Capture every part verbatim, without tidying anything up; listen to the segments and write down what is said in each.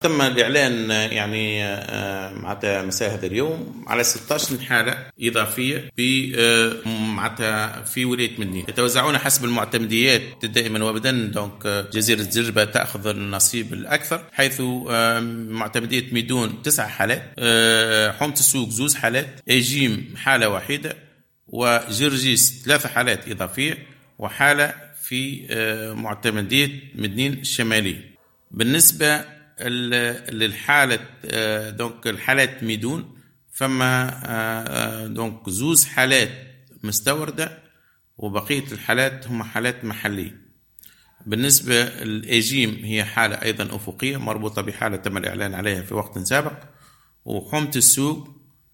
تم الإعلان يعني معناتها مساء هذا اليوم على ستة عشر حالة إضافية في معناتها في ولاية مدنين، يتوزعون حسب المعتمديات دائما وابدا. دونك جزيرة زربة تأخذ النصيب الأكثر، حيث معتمدية ميدون تسع حالات، حومة السوق زوز حالات، إيجيم حالة واحدة، وجرجيس ثلاثة حالات إضافية، وحالة في معتمدية مدنين الشمالية. بالنسبة للحالة دونك الحالات ميدون، فما دونك زوز حالات مستوردة وبقية الحالات هم حالات محلية. بالنسبة للإيجيم هي حالة أيضا أفقية مربوطة بحالة تم الإعلان عليها في وقت سابق، وحومة السوق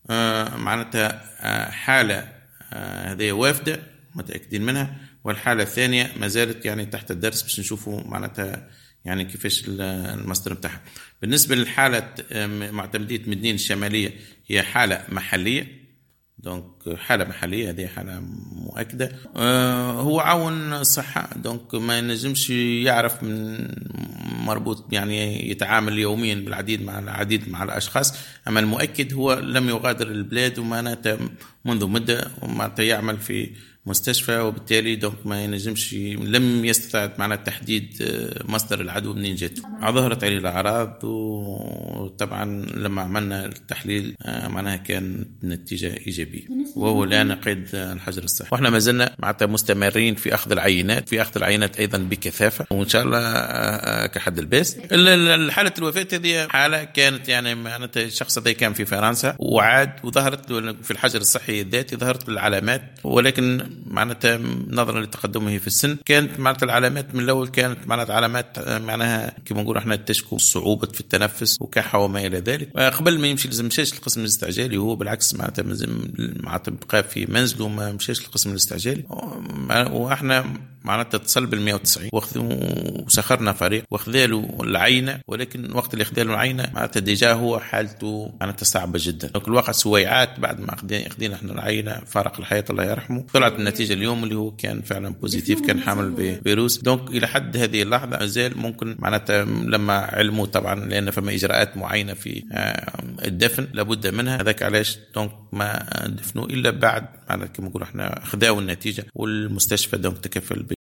معناتها حالة هذه وافدة متأكدين منها، والحالة الثانية ما زالت يعني تحت الدرس باش نشوفوا معناتها يعني كيفاش المصدر بتاعها. بالنسبة للحالة معتمدية مدنين الشمالية هي حالة محلية، دونك حالة محلية هذه حالة مؤكدة. آه هو عون الصحة، دونك ما ينجمش يعرف من مربوط يعني يتعامل يوميا بالعديد مع العديد مع الأشخاص، أما المؤكد هو لم يغادر البلاد ومعناتها منذ مدة ومعناتها يعمل في مستشفى، وبالتالي دونك ما ينجمش لم يستطع معنا تحديد مصدر العدوى منين جت. ظهرت عليه الأعراض، وطبعا لما عملنا التحليل معناها كان نتيجة إيجابية، وهو الآن قيد الحجر الصحي. واحنا ما زلنا معناتها مستمرين في أخذ العينات في أخذ العينات أيضا بكثافة، وإن شاء الله كحد الباس. الحالة الوفاة هذه حالة كانت يعني معناتها الشخص هذا كان في فرنسا وعاد، وظهرت في الحجر الصحي الذاتي ظهرت العلامات، ولكن معناتها نظرا لتقدمه في السن كانت معناتها العلامات من الأول كانت معناتها علامات معناها كما نقول احنا تشكو صعوبة في التنفس وكحة وما إلى ذلك. قبل ما يمشي لازم مشاش للقسم الاستعجالي، وهو بالعكس معناتها معناتها بقى في منزله وما مشاش للقسم الاستعجالي، واحنا معناتها اتصل بالمئة وتسعين وسخرنا فريق واخذاله العينة، ولكن وقت اللي اخذاله العينة معناتها ديجا هو حالته معناتها صعبة جدا. دونك الواقع سويعات بعد ما اخذنا احنا العينة فارق الحياة الله يرحمه، طلعت النتيجة اليوم اللي هو كان فعلا بوزيتيف، كان حامل بفيروس. دونك إلى حد هذه اللحظة أزال ممكن معناتها لما علموا طبعا لأن فما إجراءات معينة في الدفن لابد منها، هذاك علاش دونك ما دفنوا إلا بعد معناتها كما نقول احنا أخذوا النتيجة، والمستشفى دونك تكفل